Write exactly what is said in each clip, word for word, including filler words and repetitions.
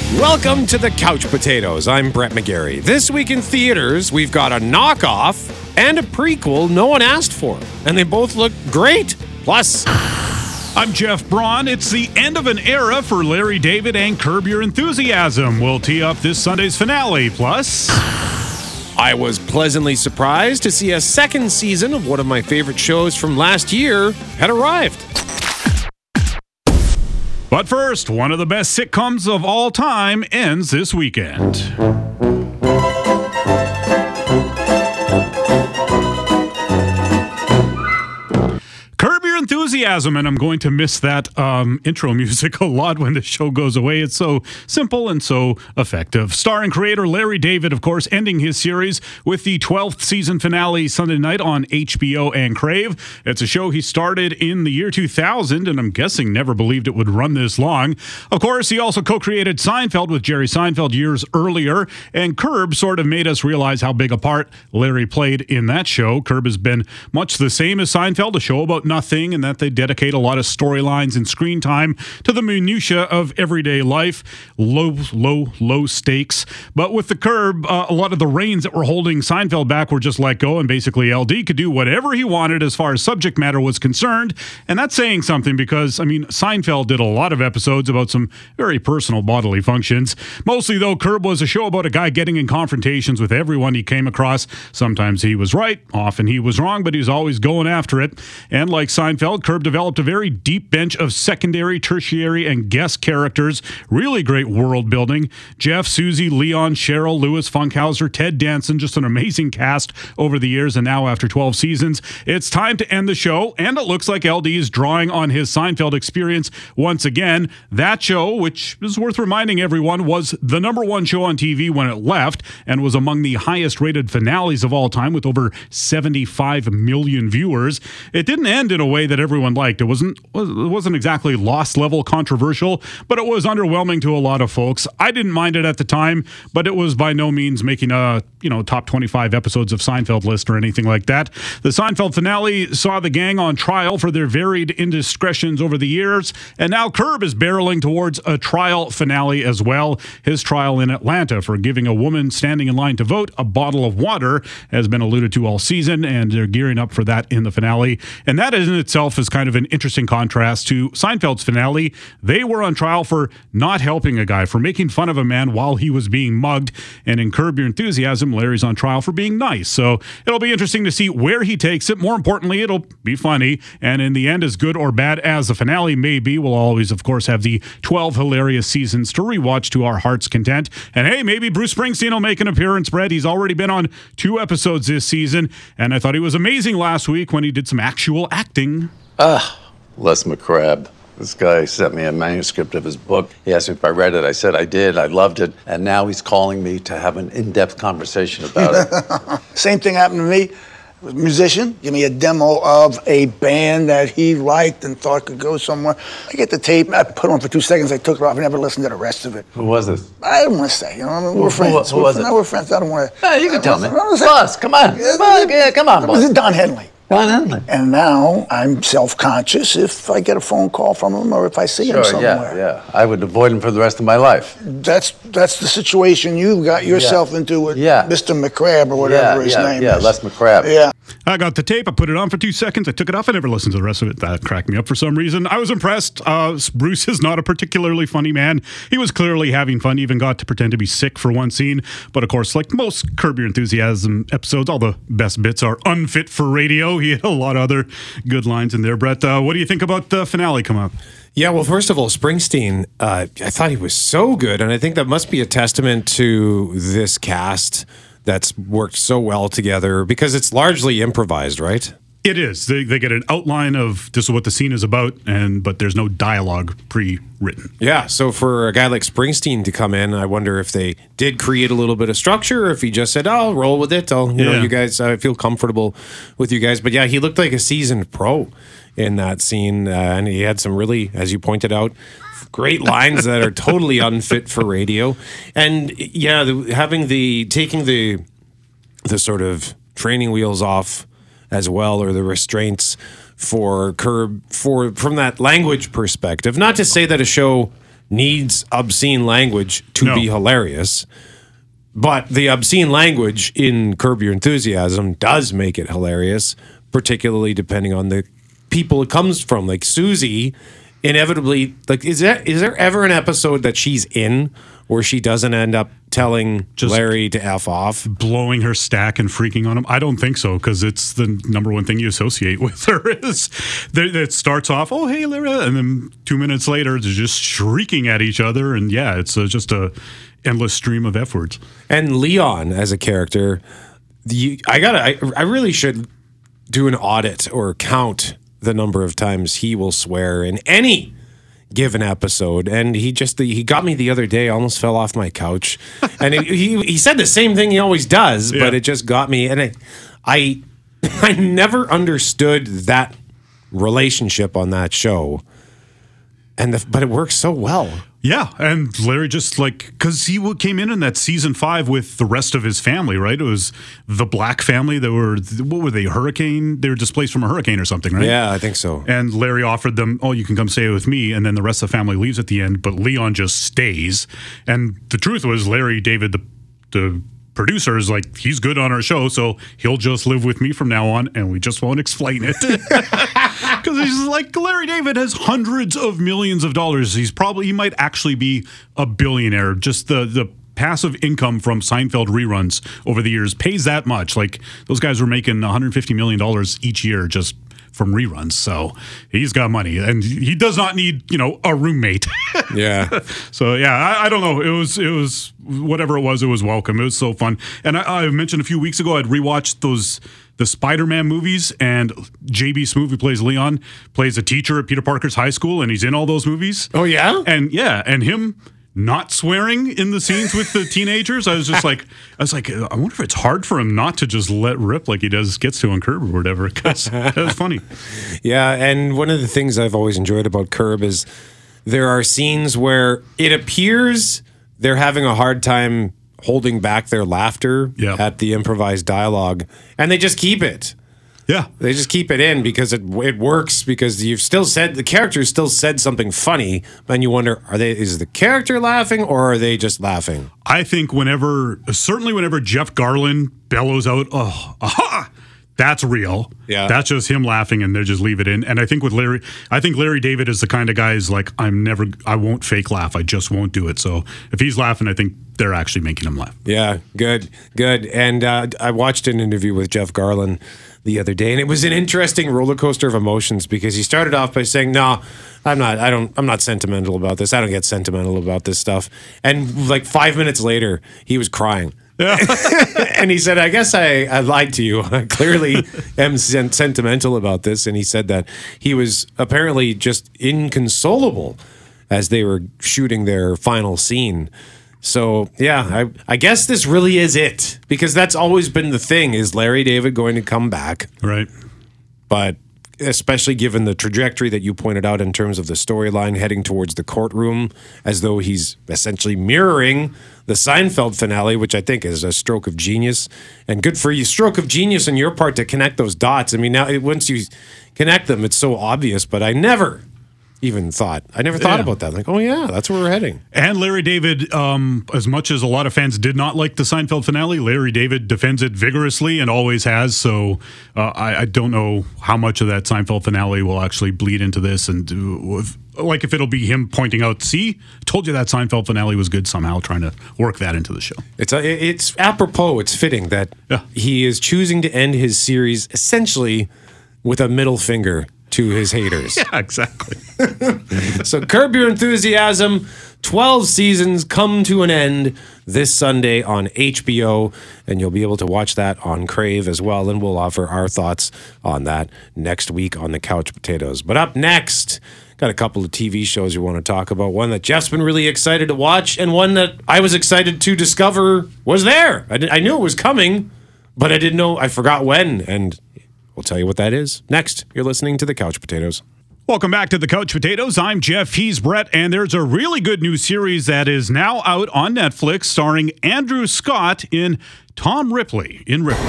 Welcome to the Couch Potatoes. I'm Brett McGarry. This week in theaters, we've got a knockoff and a prequel no one asked for, and they both look great. Plus, I'm Jeff Braun. It's the end of an era for Larry David and Curb Your Enthusiasm. We'll tee up this Sunday's finale. Plus, I was pleasantly surprised to see a second season of one of my favorite shows from last year had arrived. But first, one of the best sitcoms of all time ends this weekend. Curb Your Enthusiasm, and I'm going to miss that um, intro music a lot when the show goes away. It's so simple and so effective. Starring creator Larry David, of course, ending his series with the twelfth season finale Sunday night on H B O and Crave. It's a show he started in the year two thousand, and I'm guessing never believed it would run this long. Of course, he also co-created Seinfeld with Jerry Seinfeld years earlier, and Curb sort of made us realize how big a part Larry played in that show. Curb has been much the same as Seinfeld, a show about nothing, and that they dedicate a lot of storylines and screen time to the minutia of everyday life. Low, low, low stakes. But with the Curb, uh, a lot of the reins that were holding Seinfeld back were just let go, and basically L D could do whatever he wanted as far as subject matter was concerned. And that's saying something because, I mean, Seinfeld did a lot of episodes about some very personal bodily functions. Mostly, though, Curb was a show about a guy getting in confrontations with everyone he came across. Sometimes he was right, often he was wrong, but he was always going after it. And like Seinfeld, Curb developed a very deep bench of secondary, tertiary, and guest characters. Really great world building. Jeff, Susie, Leon, Cheryl, Louis, Funkhauser, Ted Danson, just an amazing cast over the years. And now after twelve seasons, it's time to end the show. And it looks like L D is drawing on his Seinfeld experience once again. That show, which is worth reminding everyone, was the number one show on T V when it left and was among the highest rated finales of all time with over seventy-five million viewers. It didn't end in a way that everyone liked. It wasn't it wasn't exactly Lost level controversial, but it was underwhelming to a lot of folks. I didn't mind it at the time, but it was by no means making a, you know, top twenty-five episodes of Seinfeld list or anything like that. The Seinfeld finale saw the gang on trial for their varied indiscretions over the years, and now Curb is barreling towards a trial finale as well. His trial in Atlanta for giving a woman standing in line to vote a bottle of water has been alluded to all season, and they're gearing up for that in the finale. And that in itself is kind of an interesting contrast to Seinfeld's finale. They were on trial for not helping a guy, for making fun of a man while he was being mugged. And in Curb Your Enthusiasm, Larry's on trial for being nice. So it'll be interesting to see where he takes it. More importantly, it'll be funny. And in the end, as good or bad as the finale may be, we'll always, of course, have the twelve hilarious seasons to rewatch to our heart's content. And hey, maybe Bruce Springsteen will make an appearance, Brett. He's already been on two episodes this season. And I thought he was amazing last week when he did some actual acting. Ah, Les McCrabb. This guy sent me a manuscript of his book. He asked me if I read it. I said I did. I loved it. And now he's calling me to have an in-depth conversation about it. Same thing happened to me. I was a musician. Give me a demo of a band that he liked and thought could go somewhere. I get the tape. I put it on for two seconds. I took it off. I never listened to the rest of it. Who was it? I don't want to say. You know, I mean, we're Who- friends. who- who we're was fr- it? No, we're friends. I don't want to. Yeah, you can tell me. Boss, Boss, come on. Come on, yeah, come on, It was boss. Don Henley. Don Henley. And now I'm self-conscious if I get a phone call from him or if I see him Sure, somewhere. yeah, yeah. I would avoid him for the rest of my life. That's that's the situation you got yourself into with Yeah. Mister McCrabb or whatever yeah, his yeah, name yeah, is. Les McCrabb. Yeah. I got the tape. I put it on for two seconds. I took it off. I never listened to the rest of it. That cracked me up for some reason. I was impressed. Uh, Bruce is not a particularly funny man. He was clearly having fun. He even got to pretend to be sick for one scene. But of course, like most Curb Your Enthusiasm episodes, all the best bits are unfit for radio. He had a lot of other good lines in there. Brett, uh, what do you think about the finale come up? Yeah, well, first of all, Springsteen, uh, I thought he was so good, and I think that must be a testament to this cast that's worked so well together because it's largely improvised, right? It is. They, they get an outline of this is what the scene is about, and but there's no dialogue pre-written. Yeah, so for a guy like Springsteen to come in, I wonder if they did create a little bit of structure, or if he just said, "Oh, I'll roll with it. I'll, you Yeah. know, you guys, I feel comfortable with you guys." But yeah, he looked like a seasoned pro in that scene, uh, and he had some really, as you pointed out, great lines that are totally unfit for radio. And yeah, the, having the taking the the sort of training wheels off as well, or the restraints for Curb for from that language perspective. Not to say that a show needs obscene language to No. be hilarious. But the obscene language in Curb Your Enthusiasm does make it hilarious, particularly depending on the people it comes from. Like Susie, inevitably, like is there is there ever an episode that she's in where she doesn't end up telling Just Larry to F off? blowing her stack and freaking on him? I don't think so, because it's the number one thing you associate with her is that it starts off, oh, hey, Larry, and then two minutes later, they're just shrieking at each other. And yeah, it's uh, just a endless stream of F words. And Leon as a character, the I gotta I, I really should do an audit or count the number of times he will swear in any given episode. And he just he got me the other day, I almost fell off my couch. And it, he he said the same thing he always does, Yeah. but it just got me. And I I I never understood that relationship on that show. And the, but it works so well. Yeah, and Larry just like, because he w- came in in that season five with the rest of his family, right? It was the Black family that were, what were they, hurricane? They were displaced from a hurricane or something, right? Yeah, I think so. And Larry offered them, oh, you can come stay with me. And then the rest of the family leaves at the end, but Leon just stays. And the truth was, Larry David, the, the producer, is like, he's good on our show, so he'll just live with me from now on, and we just won't explain it. Because he's like, Larry David has hundreds of millions of dollars. He's probably, he might actually be a billionaire. Just the, the passive income from Seinfeld reruns over the years pays that much. Like, those guys were making one hundred fifty million dollars each year just from reruns. So he's got money, and he does not need, you know, a roommate. Yeah. So yeah, I, I don't know. It was, it was whatever it was. It was welcome. It was so fun. And I, I mentioned a few weeks ago, I'd rewatched those, the Spider-Man movies, and J B Smoove, who plays Leon, plays a teacher at Peter Parker's high school, and he's in all those movies. Oh, yeah? And yeah, and him not swearing in the scenes with the teenagers. I was just like, I was like, I wonder if it's hard for him not to just let rip like he does, gets to on Curb or whatever, because that was funny. Yeah, and one of the things I've always enjoyed about Curb is there are scenes where it appears they're having a hard time holding back their laughter Yeah. at the improvised dialogue, and they just keep it. Yeah. They just keep it in because it it works, because you've still said the character still said something funny, and you wonder, are they is the character laughing or are they just laughing? I think whenever, certainly whenever Jeff Garland bellows out, oh, aha, that's real. Yeah. That's just him laughing, and they just leave it in. And I think with Larry, I think Larry David is the kind of guy who's like, I'm never, I won't fake laugh. I just won't do it. So if he's laughing, I think they're actually making him laugh. Yeah, good, good. And uh, I watched an interview with Jeff Garland the other day, and it was an interesting roller coaster of emotions, because he started off by saying, "No, I'm not. I don't. I'm not sentimental about this. I don't get sentimental about this stuff." And like five minutes later, he was crying. And he said, I guess I, I lied to you. I clearly am sen- sentimental about this. And he said that he was apparently just inconsolable as they were shooting their final scene. So, yeah, I, I guess this really is it, because that's always been the thing. Is Larry David going to come back? Right. But especially given the trajectory that you pointed out in terms of the storyline heading towards the courtroom, as though he's essentially mirroring the Seinfeld finale, which I think is a stroke of genius. And good for you, stroke of genius on your part to connect those dots. I mean, now it, once you connect them, it's so obvious, but I never even thought. I never thought Yeah. about that. Like, oh, yeah, that's where we're heading. And Larry David, um, as much as a lot of fans did not like the Seinfeld finale, Larry David defends it vigorously and always has. So uh, I, I don't know how much of that Seinfeld finale will actually bleed into this, and do, if, like if it'll be him pointing out, see, told you that Seinfeld finale was good, somehow trying to work that into the show. It's a, it's apropos. It's fitting that Yeah. he is choosing to end his series essentially with a middle finger to his haters. Yeah, exactly. So Curb Your Enthusiasm, twelve seasons come to an end this Sunday on H B O, and you'll be able to watch that on Crave as well, and we'll offer our thoughts on that next week on the Couch Potatoes. But up next, got a couple of T V shows we want to talk about. One that Jeff's been really excited to watch, and one that I was excited to discover was there. I, did, I knew it was coming, but I didn't know, I forgot when, and we'll tell you what that is. Next, you're listening to the Couch Potatoes. Welcome back to the Couch Potatoes. I'm Jeff. He's Brett, and there's a really good new series that is now out on Netflix, starring Andrew Scott in Tom Ripley in Ripley.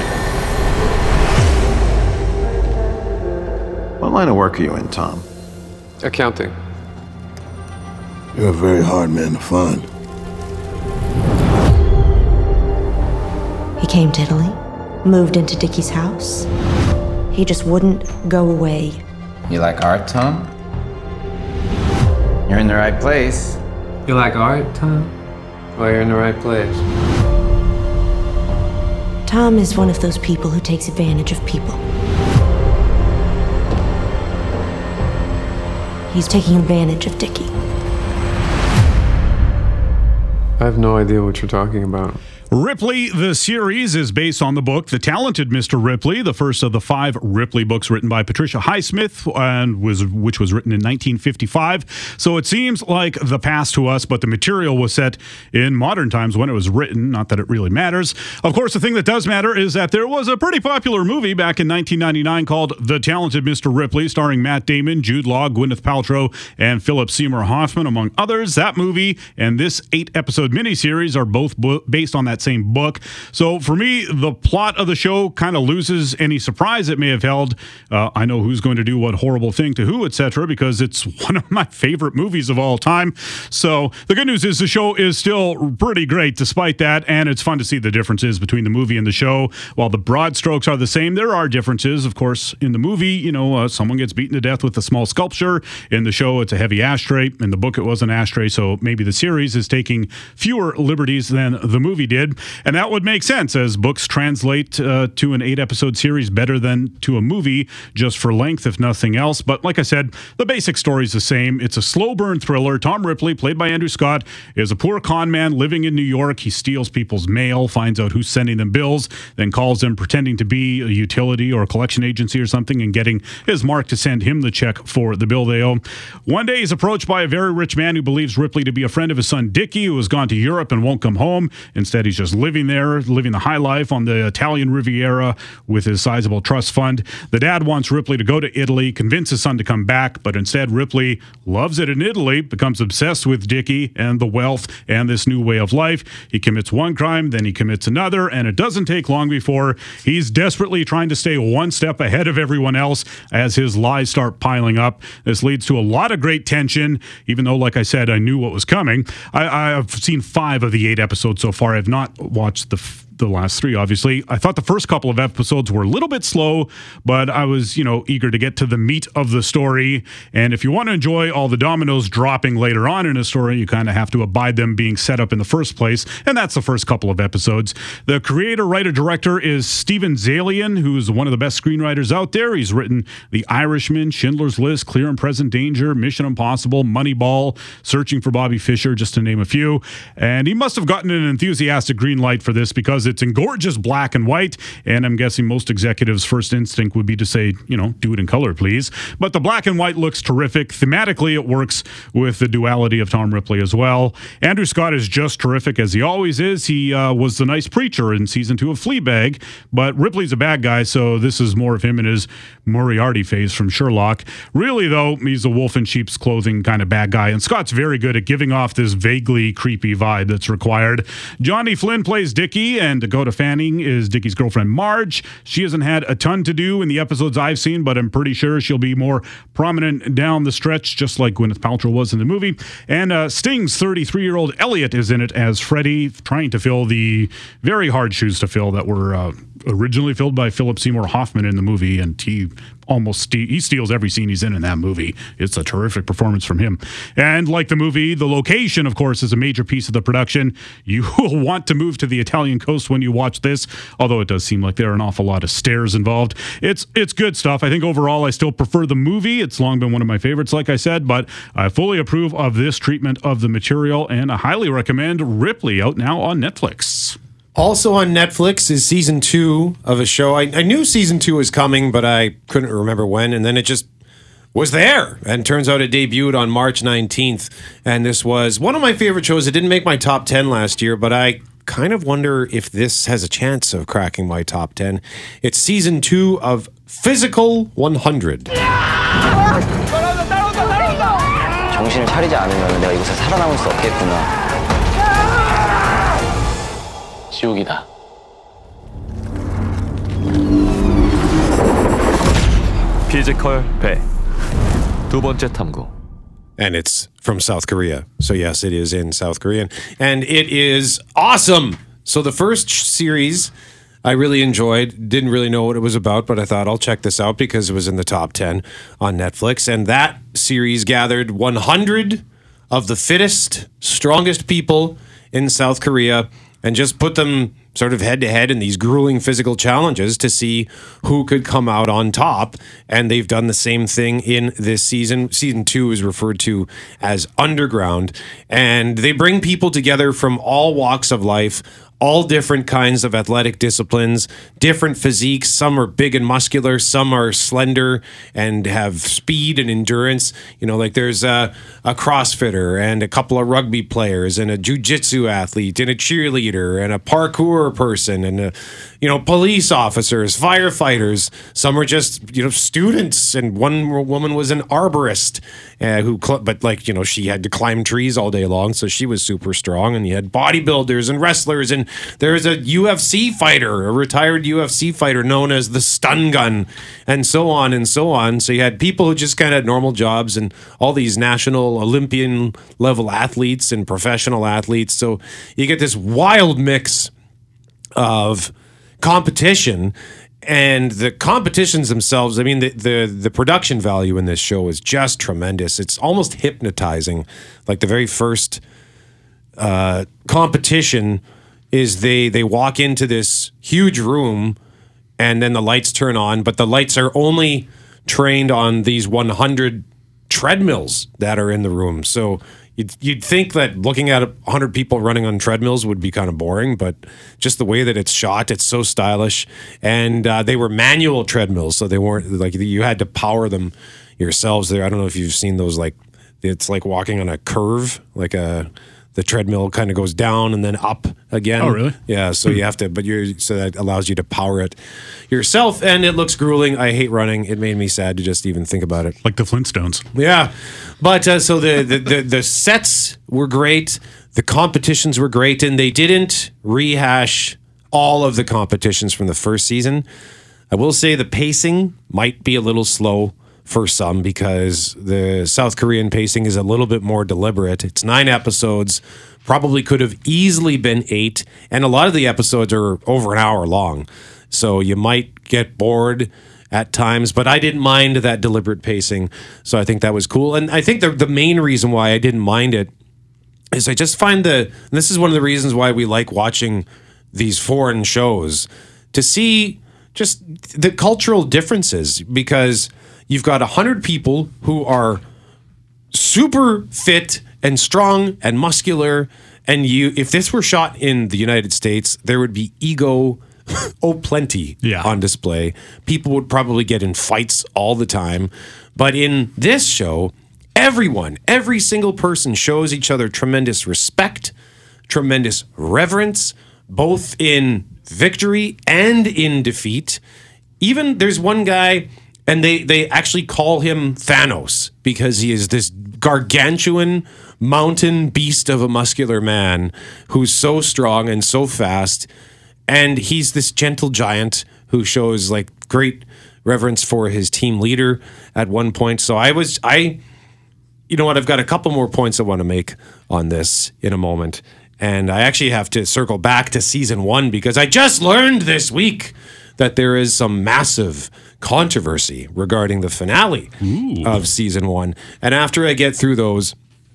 What line of work are you in, Tom? Accounting. You're a very hard man to find. He came to Italy, moved into Dickie's house. He just wouldn't go away. You like art, Tom? You're in the right place. You like art, Tom? Well, you're in the right place. Tom is one of those people who takes advantage of people. He's taking advantage of Dickie. I have no idea what you're talking about. Ripley, the series, is based on the book The Talented Mister Ripley, the first of the five Ripley books written by Patricia Highsmith, and was which was written in nineteen fifty-five. So it seems like the past to us, but the material was set in modern times when it was written. Not that it really matters. Of course, the thing that does matter is that there was a pretty popular movie back in nineteen ninety-nine called The Talented Mister Ripley, starring Matt Damon, Jude Law, Gwyneth Paltrow, and Philip Seymour Hoffman, among others. That movie and this eight-episode miniseries are both bo- based on that same book. So for me, the plot of the show kind of loses any surprise it may have held. Uh, I know who's going to do what horrible thing to who, et cetera, because it's one of my favorite movies of all time. So the good news is the show is still pretty great despite that, and it's fun to see the differences between the movie and the show. While the broad strokes are the same, there are differences. Of course, in the movie, you know, uh, someone gets beaten to death with a small sculpture. In the show, it's a heavy ashtray. In the book, it was an ashtray, so maybe the series is taking fewer liberties than the movie did. And that would make sense, as books translate uh, to an eight-episode series better than to a movie, just for length, if nothing else. But like I said, the basic story is the same. It's a slow-burn thriller. Tom Ripley, played by Andrew Scott, is a poor con man living in New York. He steals people's mail, finds out who's sending them bills, then calls them pretending to be a utility or a collection agency or something and getting his mark to send him the check for the bill they owe. One day, he's approached by a very rich man who believes Ripley to be a friend of his son Dickie, who has gone to Europe and won't come home. Instead, he's just living there, living the high life on the Italian Riviera with his sizable trust fund. The dad wants Ripley to go to Italy, convince his son to come back, but instead Ripley loves it in Italy, becomes obsessed with Dickie and the wealth and this new way of life. He commits one crime, then he commits another, and it doesn't take long before he's desperately trying to stay one step ahead of everyone else as his lies start piling up. This leads to a lot of great tension, even though, like I said, I knew what was coming. I, I've seen five of the eight episodes so far. I've not watched the f- the last three, obviously. I thought the first couple of episodes were a little bit slow, but I was, you know, eager to get to the meat of the story. And if you want to enjoy all the dominoes dropping later on in a story, you kind of have to abide them being set up in the first place. And that's the first couple of episodes. The creator, writer, director is Steven Zaillian, who's one of the best screenwriters out there. He's written The Irishman, Schindler's List, Clear and Present Danger, Mission Impossible, Moneyball, Searching for Bobby Fischer, just to name a few. And he must have gotten an enthusiastic green light for this because it's in gorgeous black and white, and I'm guessing most executives' first instinct would be to say, you know, do it in color, please. But the black and white looks terrific. Thematically, it works with the duality of Tom Ripley as well. Andrew Scott is just terrific, as he always is. He uh, was the nice preacher in season two of Fleabag, but Ripley's a bad guy, so this is more of him in his Moriarty phase from Sherlock. Really, though, he's a wolf in sheep's clothing kind of bad guy, and Scott's very good at giving off this vaguely creepy vibe that's required. Johnny Flynn plays Dickie, and Dakota Fanning is Dickie's girlfriend Marge. She hasn't had a ton to do in the episodes I've seen, but I'm pretty sure she'll be more prominent down the stretch, just like Gwyneth Paltrow was in the movie. And uh, Sting's thirty-three-year-old Elliot is in it as Freddy, trying to fill the very hard shoes to fill that were uh, originally filled by Philip Seymour Hoffman in the movie, and he almost ste- he steals every scene he's in in that movie. It's a terrific performance from him. And like the movie, the location, of course, is a major piece of the production. You will want to move to the Italian coast when you watch this, although it does seem like there are an awful lot of stairs involved. It's it's good stuff. I think overall I still prefer the movie. It's long been one of my favorites, like I said, but I fully approve of this treatment of the material, and I highly recommend Ripley, out now on Netflix. Also on Netflix is season two of a show. I, I knew season two was coming, but I couldn't remember when, and then it just was there. And turns out it debuted on March nineteenth, and this was one of my favorite shows. It didn't make my top ten last year, but I kind of wonder if this has a chance of cracking my top ten. It's season two of Physical one hundred. 정신을 차리지 않으면 내가 이곳에 살아남을 수 없겠구나. 지옥이다. 피지컬 백 두 번째 탐구. And it's from South Korea. So yes, it is in South Korean, and it is awesome. So the first series I really enjoyed. Didn't really know what it was about, but I thought I'll check this out because it was in the top ten on Netflix. And that series gathered one hundred of the fittest, strongest people in South Korea and just put them sort of head to head in these grueling physical challenges to see who could come out on top. And they've done the same thing in this season. Season two is referred to as Underground. And they bring people together from all walks of life, all different kinds of athletic disciplines, different physiques. Some are big and muscular, some are slender and have speed and endurance. You know, like there's a, a CrossFitter and a couple of rugby players and a jiu-jitsu athlete and a cheerleader and a parkour person and, a, you know, police officers, firefighters. Some are just, you know, students. And one woman was an arborist uh, who, cl- but like, you know, she had to climb trees all day long. So she was super strong. And you had bodybuilders and wrestlers, and there's a U F C fighter, a retired U F C fighter known as the Stun Gun, and so on and so on. So you had people who just kind of had normal jobs and all these national Olympian level athletes and professional athletes. So you get this wild mix of competition. And the competitions themselves, I mean, the, the the production value in this show is just tremendous. It's almost hypnotizing. Like the very first uh, competition is they they walk into this huge room and then the lights turn on, but the lights are only trained on these one hundred treadmills that are in the room. So you'd, you'd think that looking at one hundred people running on treadmills would be kind of boring, but just the way that it's shot, it's so stylish. And uh, they were manual treadmills, so they weren't like you had to power them yourselves there. I don't know if you've seen those, like it's like walking on a curve, like a the treadmill kind of goes down and then up again. Oh, really? Yeah, so you have to, but you're, so that allows you to power it yourself, and it looks grueling. I hate running. It made me sad to just even think about it. Like the Flintstones. Yeah, but uh, so the, the, the, the sets were great. The competitions were great, and they didn't rehash all of the competitions from the first season. I will say the pacing might be a little slow for some because the South Korean pacing is a little bit more deliberate. It's nine episodes, probably could have easily been eight, and a lot of the episodes are over an hour long. So you might get bored at times, but I didn't mind that deliberate pacing. So I think that was cool. And I think the the main reason why I didn't mind it is I just find the, and this is one of the reasons why we like watching these foreign shows, to see just the cultural differences, because you've got one hundred people who are super fit and strong and muscular, and you, if this were shot in the United States, there would be ego oh plenty yeah. on display. People would probably get in fights all the time. But in this show, everyone, every single person shows each other tremendous respect, tremendous reverence, both in victory and in defeat. Even there's one guy, and they, they actually call him Thanos because he is this gargantuan mountain beast of a muscular man who's so strong and so fast. And he's this gentle giant who shows like great reverence for his team leader at one point. So I was, I, you know what, I've got a couple more points I want to make on this in a moment. And I actually have to circle back to season one because I just learned this week that there is some massive controversy regarding the finale Ooh. Of season one. And after I get through those,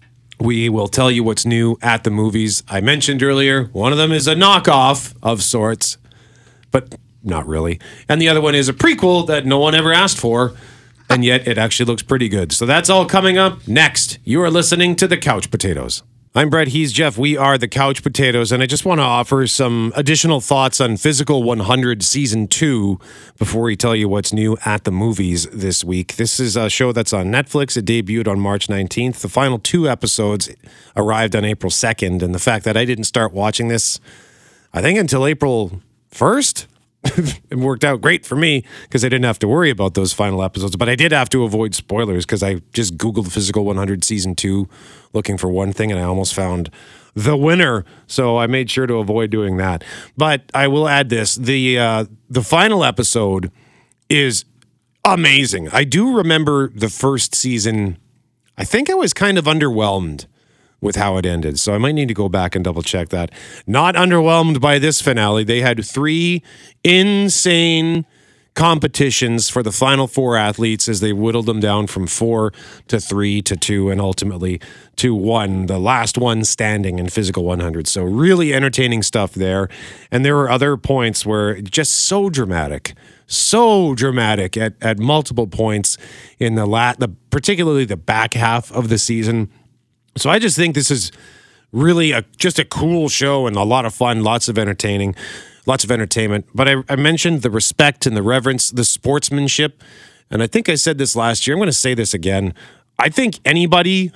we will tell you what's new at the movies. I mentioned earlier, one of them is a knockoff of sorts, but not really. And the other one is a prequel that no one ever asked for, and yet it actually looks pretty good. So that's all coming up next. You are listening to The Couch Potatoes. I'm Brett, he's Jeff. We are The Couch Potatoes, and I just want to offer some additional thoughts on Physical one hundred Season two before we tell you what's new at the movies this week. This is a show that's on Netflix. It debuted on March nineteenth. The final two episodes arrived on April second, and the fact that I didn't start watching this, I think, until April first, it worked out great for me because I didn't have to worry about those final episodes. But I did have to avoid spoilers because I just Googled Physical one hundred Season two looking for one thing, and I almost found the winner. So I made sure to avoid doing that. But I will add this. The, uh, the final episode is amazing. I do remember the first season I think I was kind of underwhelmed with how it ended. So I might need to go back and double check that. Not underwhelmed by this finale. They had three insane competitions for the final four athletes as they whittled them down from four to three to two and ultimately to one, the last one standing in Physical one hundred. So really entertaining stuff there. And there were other points where just so dramatic, so dramatic at, at multiple points in the lat, the particularly the back half of the season. So I just think this is really a, just a cool show and a lot of fun, lots of entertaining. Lots of entertainment. But I, I mentioned the respect and the reverence, the sportsmanship. And I think I said this last year. I'm going to say this again. I think anybody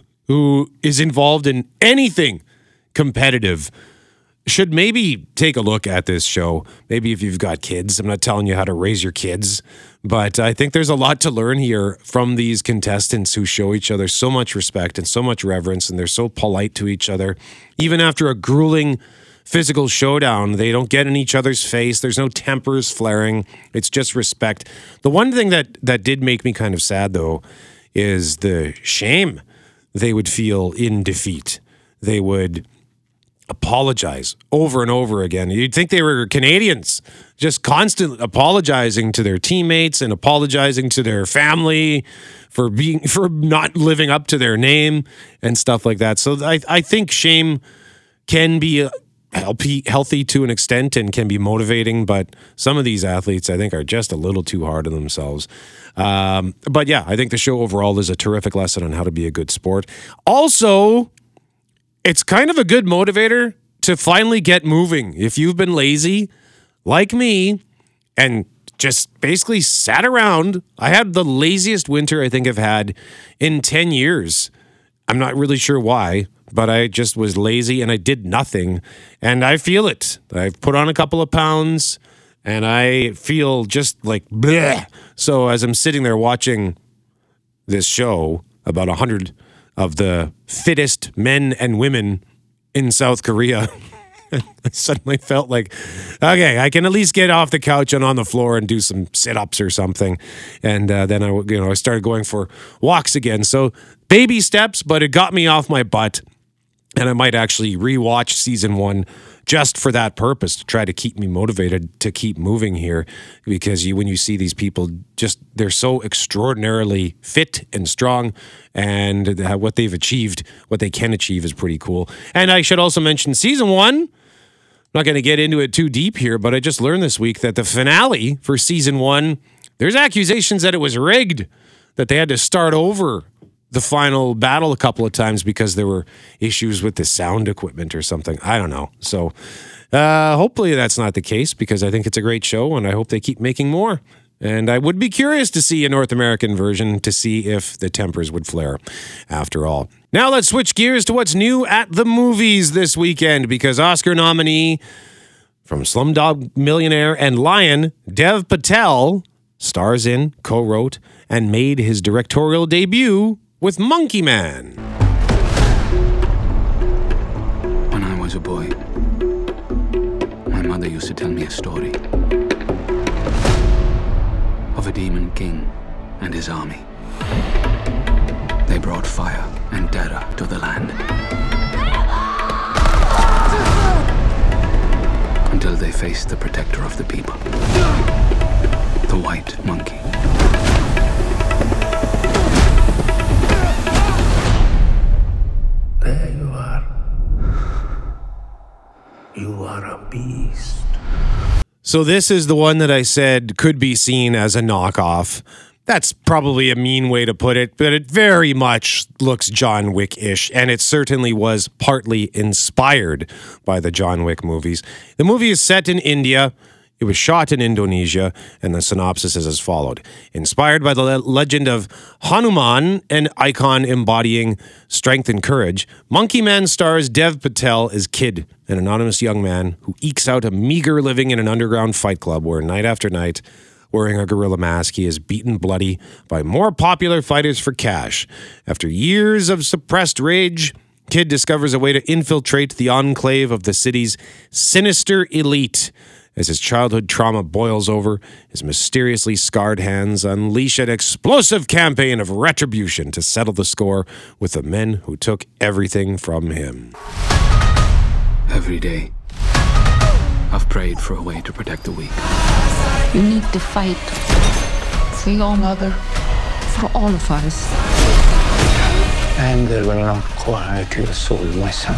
who is involved in anything competitive should maybe take a look at this show. Maybe if you've got kids. I'm not telling you how to raise your kids. But I think there's a lot to learn here from these contestants who show each other so much respect and so much reverence. And they're so polite to each other. Even after a grueling physical showdown, they don't get in each other's face. There's no tempers flaring. It's just respect. The one thing that that did make me kind of sad, though, is the shame they would feel in defeat. They would apologize over and over again. You'd think they were Canadians, just constantly apologizing to their teammates and apologizing to their family for being for not living up to their name and stuff like that. So I I think shame can be a, Healthy, healthy to an extent and can be motivating, but some of these athletes, I think, are just a little too hard on themselves. Um, but yeah, I think the show overall is a terrific lesson on how to be a good sport. Also, it's kind of a good motivator to finally get moving. If you've been lazy, like me, and just basically sat around, I had the laziest winter I think I've had in ten years. I'm not really sure why, but I just was lazy and I did nothing. And I feel it. I've put on a couple of pounds and I feel just like bleh. So as I'm sitting there watching this show about a hundred of the fittest men and women in South Korea, I suddenly felt like, okay, I can at least get off the couch and on the floor and do some sit-ups or something. And uh, then I, you know, I started going for walks again. So baby steps, but it got me off my butt. And I might actually rewatch season one just for that purpose, to try to keep me motivated to keep moving here. Because you, when you see these people, just they're so extraordinarily fit and strong, and what they've achieved, what they can achieve, is pretty cool. And I should also mention season one. I'm not going to get into it too deep here, but I just learned this week that the finale for season one, there's accusations that it was rigged, that they had to start over the final battle a couple of times because there were issues with the sound equipment or something. I don't know. So uh, hopefully that's not the case, because I think it's a great show and I hope they keep making more. And I would be curious to see a North American version to see if the tempers would flare after all. Now let's switch gears to what's new at the movies this weekend, because Oscar nominee from Slumdog Millionaire and Lion, Dev Patel, stars in, co-wrote, and made his directorial debut with Monkey Man. When I was a boy, my mother used to tell me a story of a demon king and his army. They brought fire and terror to the land until they faced the protector of the people, the white monkey. There you are. You are a beast. So this is the one that I said could be seen as a knockoff. That's probably a mean way to put it, but it very much looks John Wick-ish, and it certainly was partly inspired by the John Wick movies. The movie is set in India. It was shot in Indonesia, and the synopsis is as followed. Inspired by the le- legend of Hanuman, an icon embodying strength and courage, Monkey Man stars Dev Patel as Kid, an anonymous young man who ekes out a meager living in an underground fight club where night after night, wearing a gorilla mask, he is beaten bloody by more popular fighters for cash. After years of suppressed rage, Kid discovers a way to infiltrate the enclave of the city's sinister elite As his childhood trauma boils over, his mysteriously scarred hands unleash an explosive campaign of retribution to settle the score with the men who took everything from him. Every day, I've prayed for a way to protect the weak. You need to fight for your mother, for all of us. Anger will not quiet your soul, my son.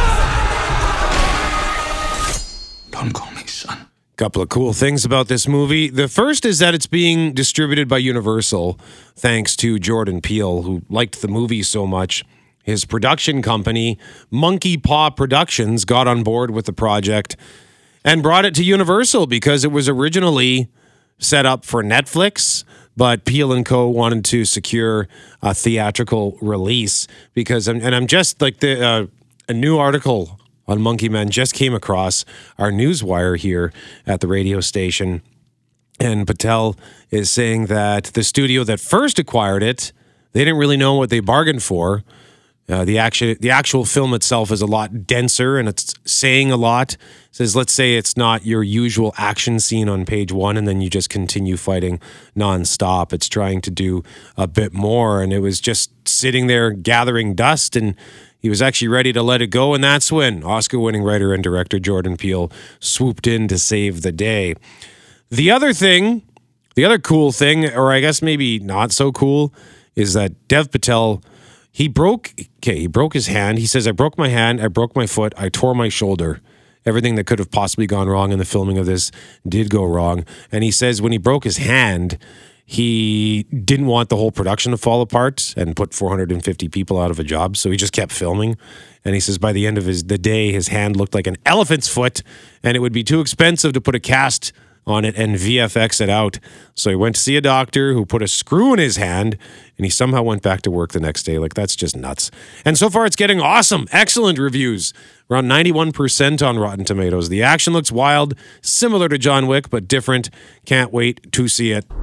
Don't call me son. Couple of cool things about this movie. The first is that it's being distributed by Universal, thanks to Jordan Peele, who liked the movie so much. His production company, Monkey Paw Productions, got on board with the project and brought it to Universal because it was originally set up for Netflix, but Peele and Co. wanted to secure a theatrical release because, and I'm just like the uh, a new article on Monkey Man just came across our newswire here at the radio station, and Patel is saying that the studio that first acquired it, they didn't really know what they bargained for. Uh, the action, the actual film itself is a lot denser, and it's saying a lot. It says, let's say it's not your usual action scene on page one, and then you just continue fighting nonstop. It's trying to do a bit more, and it was just sitting there gathering dust, and he was actually ready to let it go, and that's when Oscar-winning writer and director Jordan Peele swooped in to save the day. The other thing, the other cool thing, or I guess maybe not so cool, is that Dev Patel, he broke, okay, he broke his hand. He says, I broke my hand, I broke my foot, I tore my shoulder. Everything that could have possibly gone wrong in the filming of this did go wrong. And he says when he broke his hand, he didn't want the whole production to fall apart and put four hundred fifty people out of a job, so he just kept filming. And he says by the end of his the day, his hand looked like an elephant's foot, and it would be too expensive to put a cast on it and V F X it out. So he went to see a doctor who put a screw in his hand, and he somehow went back to work the next day. Like, that's just nuts. And so far, it's getting awesome, excellent reviews. Around ninety-one percent on Rotten Tomatoes. The action looks wild, similar to John Wick, but different. Can't wait to see it.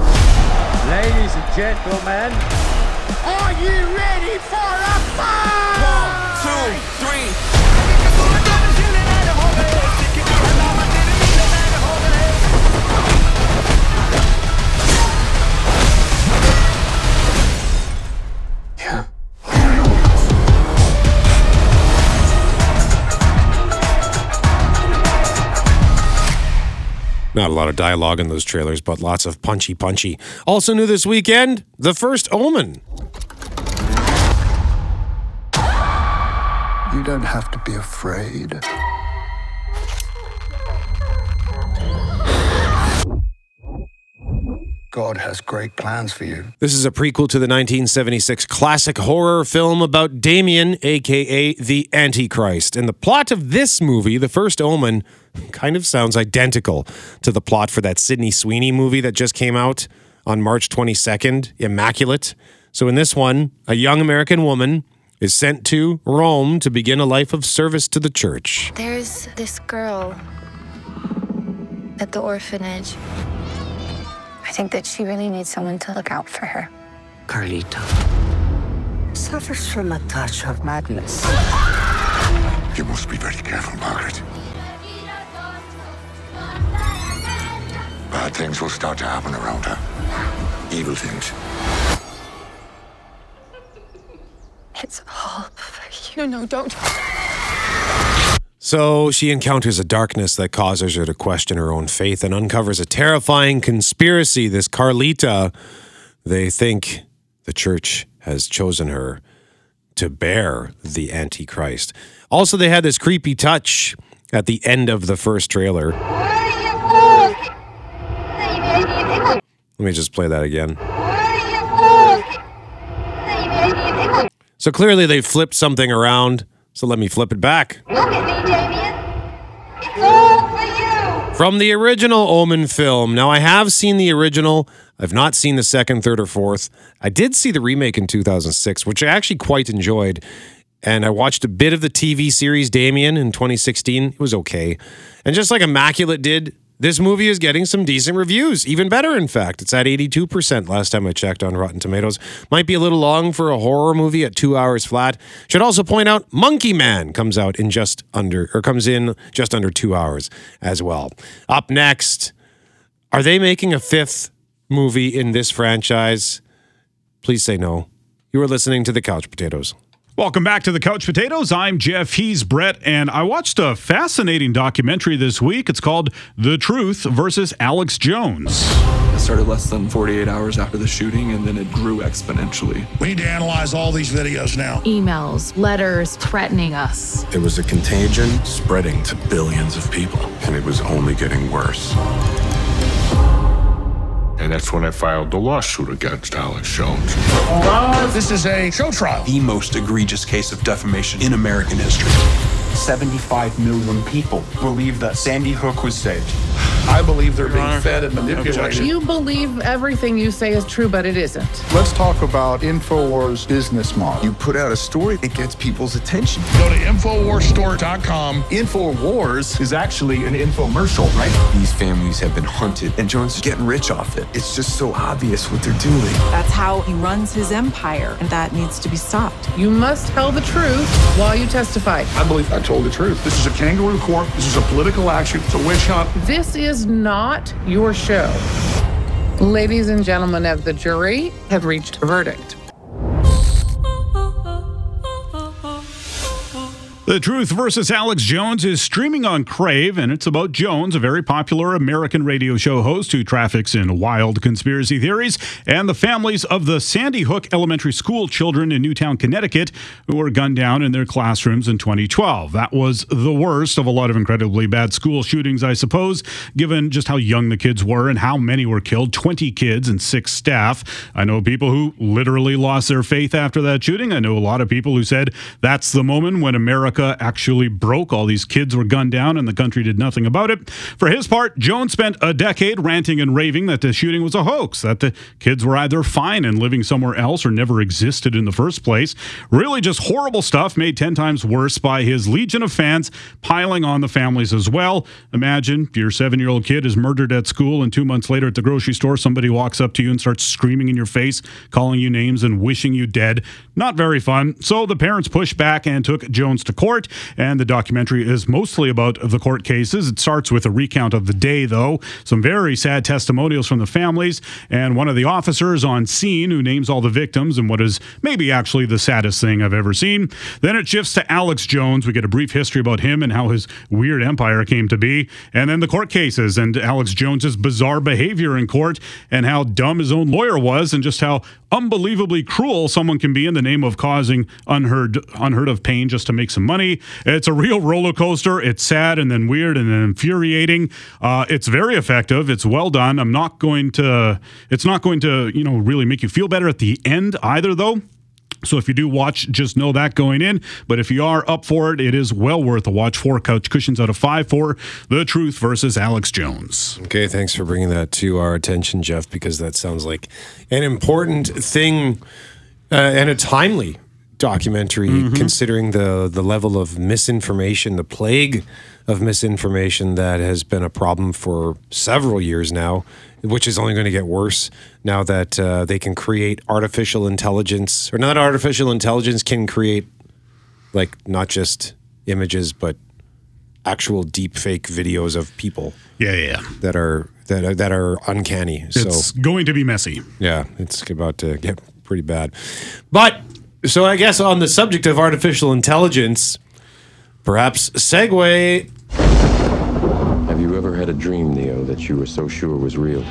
Ladies and gentlemen, are you ready for a fight? One, two, three. Yeah. Not a lot of dialogue in those trailers, but lots of punchy punchy. Also new this weekend, The First Omen. You don't have to be afraid. God has great plans for you. This is a prequel to the nineteen seventy-six classic horror film about Damien, a k a the Antichrist. And the plot of this movie, The First Omen, kind of sounds identical to the plot for that Sydney Sweeney movie that just came out on March twenty-second, Immaculate. So in this one, a young American woman is sent to Rome to begin a life of service to the church. There's this girl at the orphanage. I think that she really needs someone to look out for her. Carlita suffers from a touch of madness. You must be very careful, Margaret. Bad things will start to happen around her. Evil things. It's all for you. No, don't. So she encounters a darkness that causes her to question her own faith and uncovers a terrifying conspiracy. This Carlita, they think the church has chosen her to bear the Antichrist. Also, they had this creepy touch at the end of the first trailer. Let me just play that again. So clearly they flipped something around. So let me flip it back. Look at me, Damien. It's all for you. From the original Omen film. Now, I have seen the original. I've not seen the second, third, or fourth. I did see the remake in two thousand six, which I actually quite enjoyed. And I watched a bit of the T V series Damien in twenty sixteen. It was okay. And just like Immaculate did, this movie is getting some decent reviews. Even better, in fact. It's at eighty-two percent last time I checked on Rotten Tomatoes. Might be a little long for a horror movie at two hours flat. Should also point out Monkey Man comes out in just under, or comes in just under two hours as well. Up next, are they making a fifth movie in this franchise? Please say no. You are listening to The Couch Potatoes. Welcome back to The Couch Potatoes. I'm Jeff, he's Brett, and I watched a fascinating documentary this week. It's called The Truth versus Alex Jones. It started less than forty-eight hours after the shooting, and then it grew exponentially. We need to analyze all these videos now. Emails, letters threatening us. There was a contagion spreading to billions of people, and it was only getting worse. And that's when I filed the lawsuit against Alex Jones. Uh, this is a show trial. The most egregious case of defamation in American history. seventy-five million people believe that Sandy Hook was saved. I believe they're being fed and manipulated. You believe everything you say is true, but it isn't. Let's talk about InfoWars' business model. You put out a story, it gets people's attention. Go to infowars store dot com. InfoWars is actually an infomercial, right? These families have been hunted, and Jones is getting rich off it. It's just so obvious what they're doing. That's how he runs his empire, and that needs to be stopped. You must tell the truth while you testify. I believe I told the truth. This is a kangaroo court. This is a political action. It's a witch hunt. This is not your show. Ladies and gentlemen of the jury have reached a verdict. The Truth versus Alex Jones is streaming on Crave, and it's about Jones, a very popular American radio show host who traffics in wild conspiracy theories, and the families of the Sandy Hook Elementary School children in Newtown, Connecticut, who were gunned down in their classrooms in twenty twelve. That was the worst of a lot of incredibly bad school shootings, I suppose, given just how young the kids were and how many were killed, twenty kids and six staff. I know people who literally lost their faith after that shooting. I know a lot of people who said that's the moment when America actually broke. All these kids were gunned down and the country did nothing about it. For his part, Jones spent a decade ranting and raving that the shooting was a hoax, that the kids were either fine and living somewhere else or never existed in the first place. Really just horrible stuff made ten times worse by his legion of fans piling on the families as well. Imagine your seven-year-old kid is murdered at school, and two months later at the grocery store, somebody walks up to you and starts screaming in your face, calling you names and wishing you dead. Not very fun. So the parents pushed back and took Jones to court. And the documentary is mostly about the court cases. It starts with a recount of the day, though. Some very sad testimonials from the families, and one of the officers on scene who names all the victims in what is maybe actually the saddest thing I've ever seen. Then it shifts to Alex Jones. We get a brief history about him and how his weird empire came to be. And then the court cases and Alex Jones's bizarre behavior in court and how dumb his own lawyer was and just how unbelievably cruel someone can be in the name of causing unheard unheard of pain just to make some money. It's a real roller coaster. It's sad and then weird and then infuriating. Uh, it's very effective. It's well done. I'm not going to, it's not going to, you know, really make you feel better at the end either, though. So if you do watch, just know that going in. But if you are up for it, it is well worth a watch. Four couch cushions out of five for The Truth versus Alex Jones. Okay, thanks for bringing that to our attention, Jeff, because that sounds like an important thing uh, and a timely documentary, mm-hmm. considering the the level of misinformation, the plague of misinformation that has been a problem for several years now, which is only going to get worse now that uh, they can create artificial intelligence, or not artificial intelligence can create, like, not just images, but actual deep fake videos of people. Yeah, yeah. That are that are, that are uncanny. It's so, going to be messy. Yeah, it's about to get pretty bad. But so I guess on the subject of artificial intelligence, perhaps segue. Have you ever had a dream, Neo, that you were so sure was real?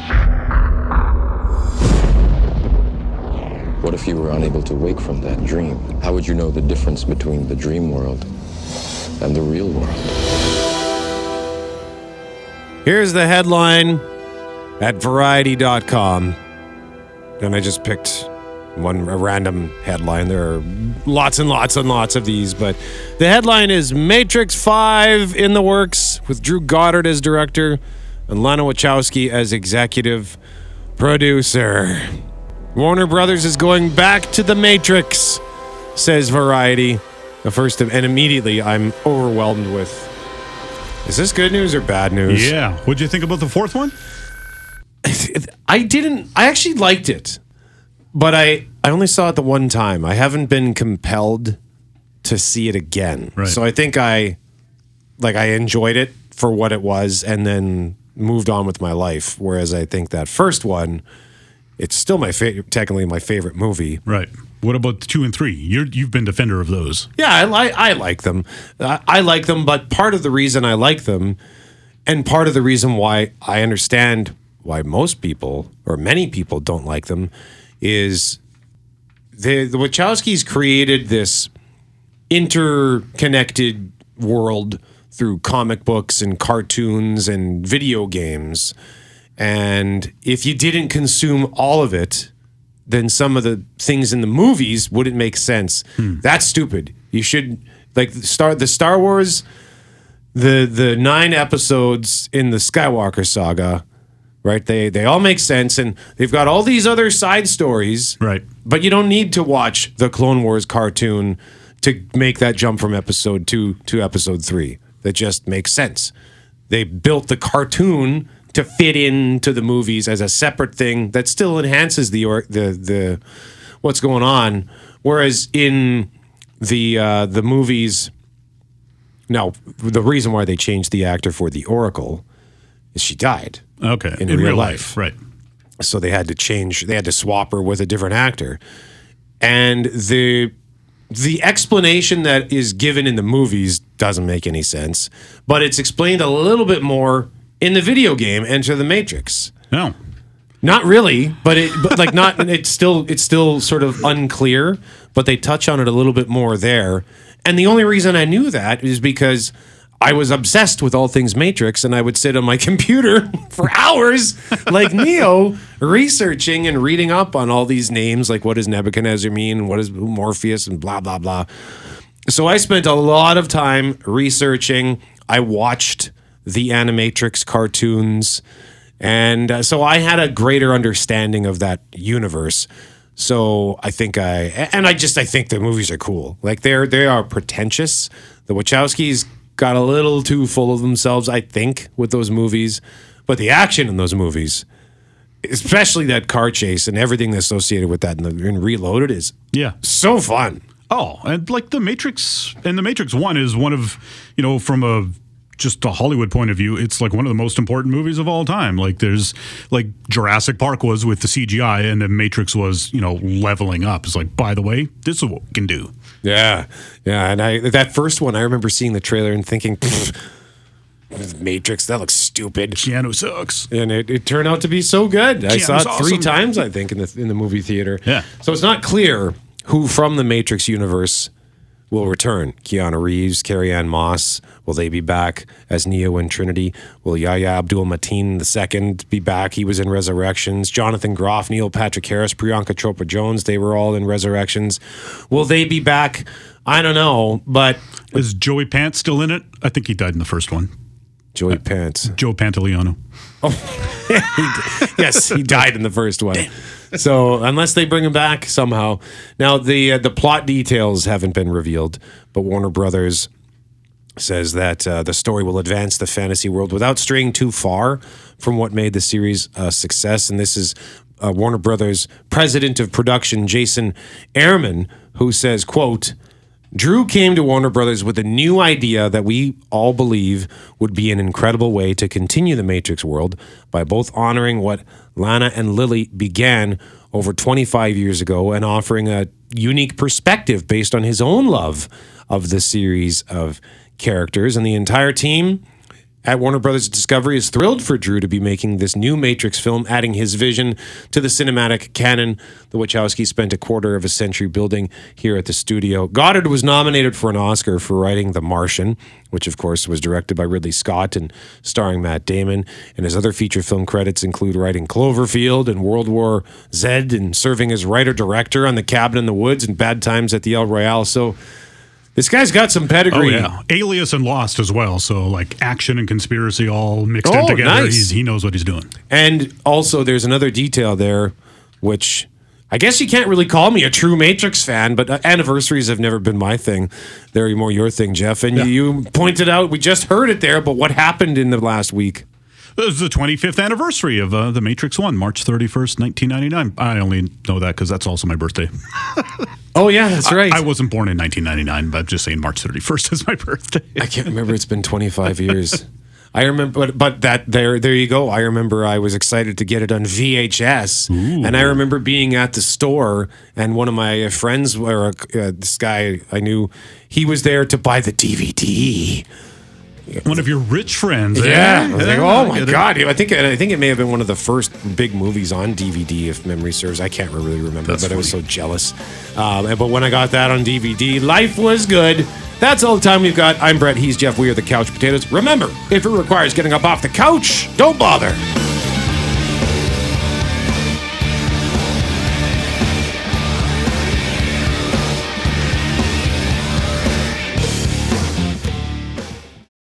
What if you were unable to wake from that dream? How would you know the difference between the dream world and the real world? Here's the headline at variety dot com. And I just picked one a random headline. There are lots and lots and lots of these, but the headline is Matrix five in the works with Drew Goddard as director and Lana Wachowski as executive producer. Warner Brothers is going back to the Matrix, says Variety. The first of, and immediately I'm overwhelmed with Is this good news or bad news? Yeah. What'd you think about the fourth one? I didn't. I actually liked it, but I I only saw it the one time. I haven't been compelled to see it again. Right. So I think I like I enjoyed it for what it was, and then moved on with my life. Whereas I think that first one, it's still my favorite, technically my favorite movie. Right. What about two and three? You're, you've been defender of those. Yeah, I like I like them. I, I like them, but part of the reason I like them, and part of the reason why I understand why most people or many people don't like them, is the the Wachowskis created this interconnected world through comic books and cartoons and video games. And if you didn't consume all of it, then some of the things in the movies wouldn't make sense. Hmm. That's stupid. You should like Star the Star Wars, the the nine episodes in the Skywalker saga, right? They they all make sense, and they've got all these other side stories, right? But you don't need to watch the Clone Wars cartoon to make that jump from episode two to episode three. That just makes sense. They built the cartoon to fit into the movies as a separate thing that still enhances the or, the the what's going on. Whereas in the uh, the movies, now the reason why they changed the actor for the Oracle is she died. Okay, in, in real, real life. life, right? So they had to change. They had to swap her with a different actor, and the the explanation that is given in the movies doesn't make any sense. But it's explained a little bit more in the video game Enter the Matrix. No. Not really, but it but like not it's still it's still sort of unclear, but they touch on it a little bit more there. And the only reason I knew that is because I was obsessed with all things Matrix, and I would sit on my computer for hours like Neo researching and reading up on all these names, like what does Nebuchadnezzar mean and what is Morpheus and blah blah blah. So I spent a lot of time researching. I watched the Animatrix cartoons, and uh, so I had a greater understanding of that universe. So I think I, and I just, I think the movies are cool. Like they're, they are pretentious. The Wachowskis got a little too full of themselves, I think, with those movies. But the action in those movies, especially that car chase and everything associated with that in, the, in Reloaded, is yeah so fun. Oh, and like the Matrix, and the Matrix one is one of, you know, from a just a Hollywood point of view, it's like one of the most important movies of all time. Like there's like Jurassic Park was with the C G I, and the Matrix was, you know, leveling up. It's like, by the way, this is what we can do. Yeah, yeah. And I that first one, I remember seeing the trailer and thinking, Matrix, that looks stupid. Keanu sucks. And it, it turned out to be so good. I Keanu's saw it three awesome. times, I think, in the in the movie theater. Yeah. So it's not clear who from the Matrix universe will return. Keanu Reeves, Carrie-Anne Moss, will they be back as Neo and Trinity? Will Yahya Abdul-Mateen the second be back? He was in Resurrections. Jonathan Groff, Neil Patrick Harris, Priyanka Chopra Jones, they were all in Resurrections. Will they be back? I don't know, but... Is Joey Pants still in it? I think he died in the first one. Joey uh, Pants. Joe Pantoliano. Oh, he, yes, he died in the first one. Damn. So unless they bring him back somehow. Now, the uh, the plot details haven't been revealed, but Warner Brothers says that uh, the story will advance the fantasy world without straying too far from what made the series a success. And this is uh, Warner Brothers president of production, Jason Ehrman, who says, quote, Drew came to Warner Brothers with a new idea that we all believe would be an incredible way to continue the Matrix world by both honoring what Lana and Lily began over twenty-five years ago and offering a unique perspective based on his own love of the series of characters. And the entire team at Warner Brothers Discovery is thrilled for Drew to be making this new Matrix film, adding his vision to the cinematic canon. The Wachowskis spent a quarter of a century building here at the studio. Goddard was nominated for an Oscar for writing The Martian, which of course was directed by Ridley Scott and starring Matt Damon. And his other feature film credits include writing Cloverfield and World War Z and serving as writer-director on The Cabin in the Woods and Bad Times at the El Royale. So this guy's got some pedigree. Oh, yeah. Alias and Lost as well. So, like, action and conspiracy all mixed oh, in together. Nice. He's, he knows what he's doing. And also, there's another detail there, which I guess you can't really call me a true Matrix fan, but uh, anniversaries have never been my thing. They're more your thing, Jeff. And Yeah. you, you pointed out, we just heard it there, but what happened in the last week? It was the twenty-fifth anniversary of uh, The Matrix one, March thirty-first, nineteen ninety-nine. I only know that because that's also my birthday. Oh, yeah, that's right. I, I wasn't born in nineteen ninety-nine, but I'm just saying March thirty-first is my birthday. I can't remember. It's been twenty-five years. I remember, but, but that there, there you go. I remember I was excited to get it on V H S, Ooh. and I remember being at the store, and one of my friends, or uh, this guy I knew, he was there to buy the D V D. One of your rich friends. Yeah, eh? I was like, Yeah, oh I my get it. god! I think I think it may have been one of the first big movies on D V D, if memory serves. I can't really remember, That's but I was so funny. jealous. Um, and- but when I got that on D V D, life was good. That's all the time we've got. I'm Brett. He's Jeff. We are the Couch Potatoes. Remember, if it requires getting up off the couch, don't bother.